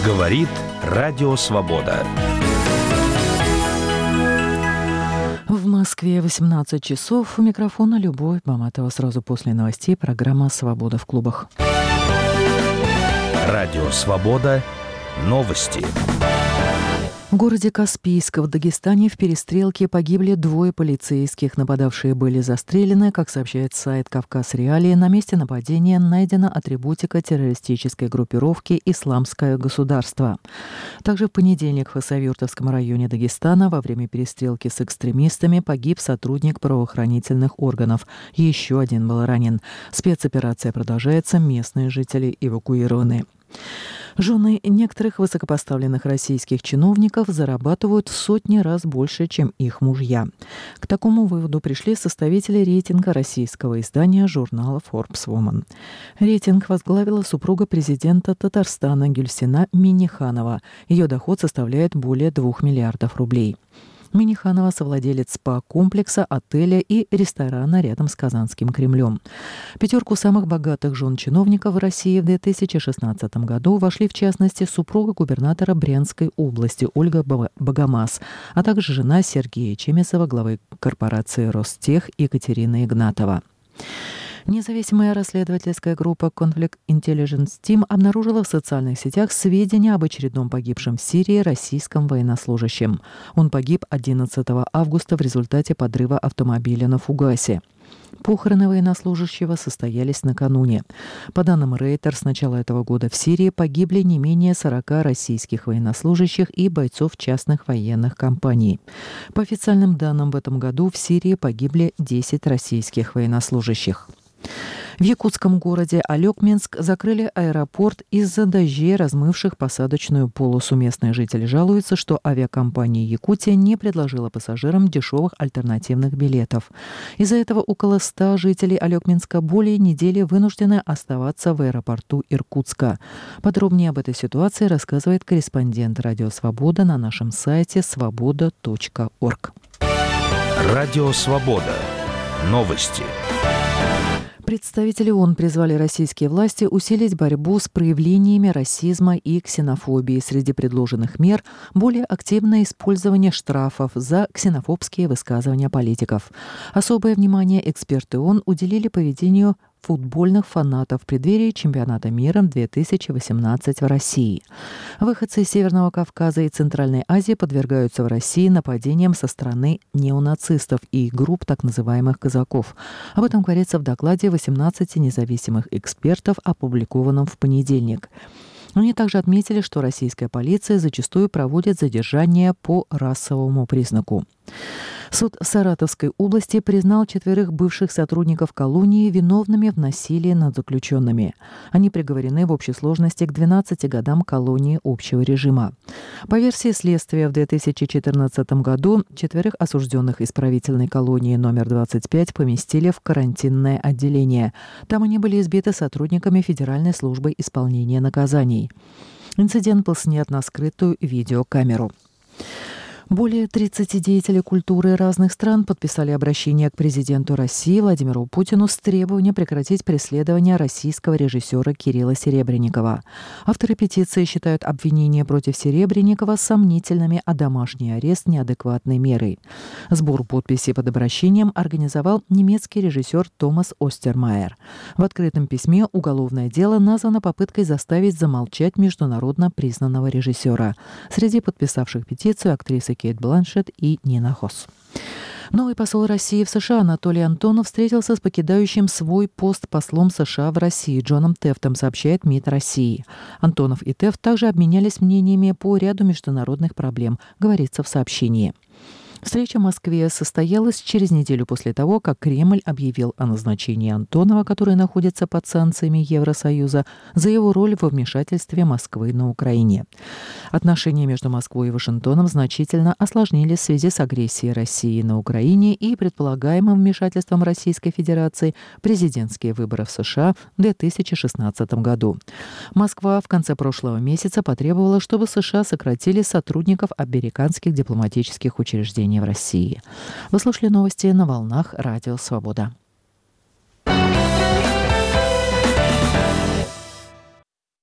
Говорит Радио Свобода. В Москве 18 часов. У микрофона Любовь Баматова. Сразу после новостей программа «Свобода в клубах». Радио Свобода. Новости. В городе Каспийск в Дагестане в перестрелке погибли 2 полицейских. Нападавшие были застрелены. Как сообщает сайт «Кавказ Реалии», на месте нападения найдена атрибутика террористической группировки «Исламское государство». Также в понедельник в Хасавюртовском районе Дагестана во время перестрелки с экстремистами погиб сотрудник правоохранительных органов. Еще один был ранен. Спецоперация продолжается, местные жители эвакуированы. Жены некоторых высокопоставленных российских чиновников зарабатывают в сотни раз больше, чем их мужья. К такому выводу пришли составители рейтинга российского издания журнала Forbes Woman. Рейтинг возглавила супруга президента Татарстана Гюльсина Минниханова. Ее доход составляет более 2 миллиардов рублей. Минниханова – совладелец спа-комплекса, отеля и ресторана рядом с Казанским Кремлем. В 5 самых богатых жен чиновников в России в 2016 году вошли, в частности, супруга губернатора Брянской области Ольга Богомаз, а также жена Сергея Чемесова, главы корпорации «Ростех» Екатерина Игнатова. Независимая расследовательская группа Conflict Intelligence Team обнаружила в социальных сетях сведения об очередном погибшем в Сирии российском военнослужащем. Он погиб 11 августа в результате подрыва автомобиля на фугасе. Похороны военнослужащего состоялись накануне. По данным Рейтер, с начала этого года в Сирии погибли не менее 40 российских военнослужащих и бойцов частных военных компаний. По официальным данным, в этом году в Сирии погибли 10 российских военнослужащих. В якутском городе Алекминск закрыли аэропорт из-за дождей, размывших посадочную полосу. Местные жители жалуются, что авиакомпания «Якутия» не предложила пассажирам дешевых альтернативных билетов. Из-за этого около 100 жителей Алекминска более недели вынуждены оставаться в аэропорту Иркутска. Подробнее об этой ситуации рассказывает корреспондент «Радио Свобода» на нашем сайте svoboda.org. Радио Свобода. Новости. Представители ООН призвали российские власти усилить борьбу с проявлениями расизма и ксенофобии. Среди предложенных мер – более активное использование штрафов за ксенофобские высказывания политиков. Особое внимание эксперты ООН уделили поведению футбольных фанатов в преддверии чемпионата мира 2018 в России. Выходцы из Северного Кавказа и Центральной Азии подвергаются в России нападениям со стороны неонацистов и групп так называемых казаков. Об этом говорится в докладе 18 независимых экспертов, опубликованном в понедельник. Они также отметили, что российская полиция зачастую проводит задержания по расовому признаку. Суд Саратовской области признал 4 бывших сотрудников колонии виновными в насилии над заключенными. Они приговорены в общей сложности к 12 годам колонии общего режима. По версии следствия, в 2014 году 4 осужденных исправительной колонии номер 25 поместили в карантинное отделение. Там они были избиты сотрудниками Федеральной службы исполнения наказаний. Инцидент был снят на скрытую видеокамеру. Более 30 деятелей культуры разных стран подписали обращение к президенту России Владимиру Путину с требованием прекратить преследование российского режиссера Кирилла Серебренникова. Авторы петиции считают обвинения против Серебренникова сомнительными, а домашний арест – неадекватной мерой. Сбор подписей под обращением организовал немецкий режиссер Томас Остермайер. В открытом письме уголовное дело названо попыткой заставить замолчать международно признанного режиссера. Среди подписавших петицию актрисы Кейт Бланшетт и Нина Хосс. Новый посол России в США Анатолий Антонов встретился с покидающим свой пост послом США в России Джоном Тефтом, сообщает МИД России. Антонов и Тефт также обменялись мнениями по ряду международных проблем, говорится в сообщении. Встреча в Москве состоялась через неделю после того, как Кремль объявил о назначении Антонова, который находится под санкциями Евросоюза, за его роль во вмешательстве Москвы на Украине. Отношения между Москвой и Вашингтоном значительно осложнились в связи с агрессией России на Украине и предполагаемым вмешательством Российской Федерации в президентские выборы в США в 2016 году. Москва в конце прошлого месяца потребовала, чтобы США сократили сотрудников американских дипломатических учреждений в России. Вы слушали новости на волнах Радио Свобода.